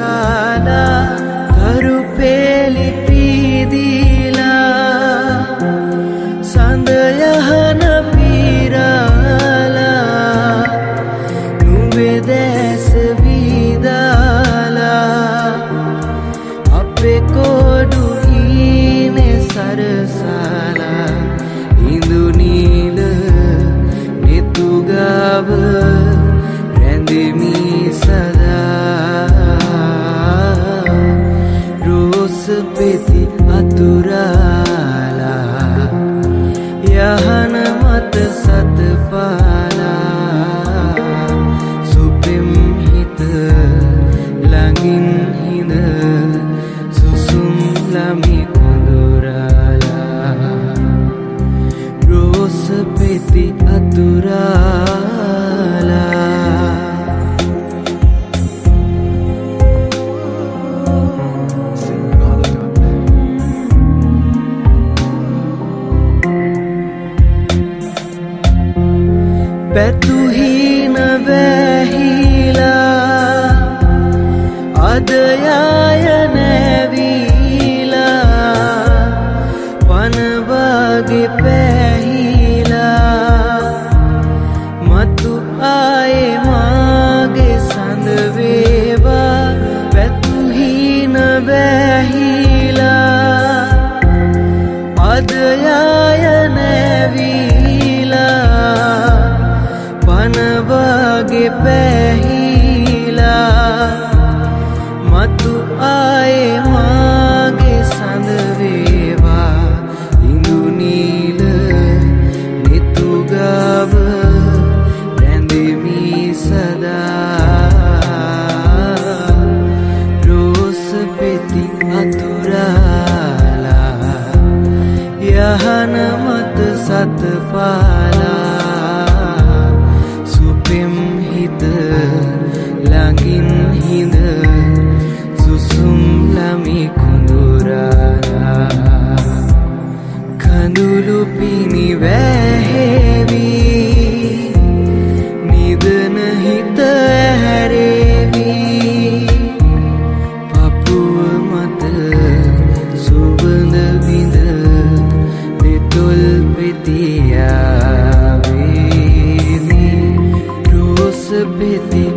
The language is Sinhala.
පාලා කරු පෙලි පීදීලා සඳ යහන පීරාලා නුඹේ දැස විදාලා අපේ කොඩු ඊනේ සරසාලා ඉඳු නීල නිතු ගාව රැඳෙමි සදා රෝස පෙති අතුරාලා යහන මත සත පාලා සුපෙම් හිත ළඟින් හිඳ සුසුම් ළමි කොඳුරාලා රෝස පෙති අතුරාලා පැතුහින වැහිලා අද යාය නැවිලා වනවාගේ පැහිලා මතු ආයේ මාගේ සඳ වේවා පැතුහින වැහිලා අද යාය නැවිලා වනවාගේ පැහිලා මතු ආයේ මාගේ සඳ වේවා ඉඳු නීල නිතු ගාව රැඳෙමි සදා රෝස පෙති අතුරාලා යහන මත සත පාලා සුපෙම් හිත ළඟින් හිඳ සුසුම් ළමි කුඳුරාලා කඳුළු පිණි වැහෙවි නිදන හිත ඇහැරෙවි පපුව මත සුවඳ විඳ දෙතොල් පෙතියා පෙති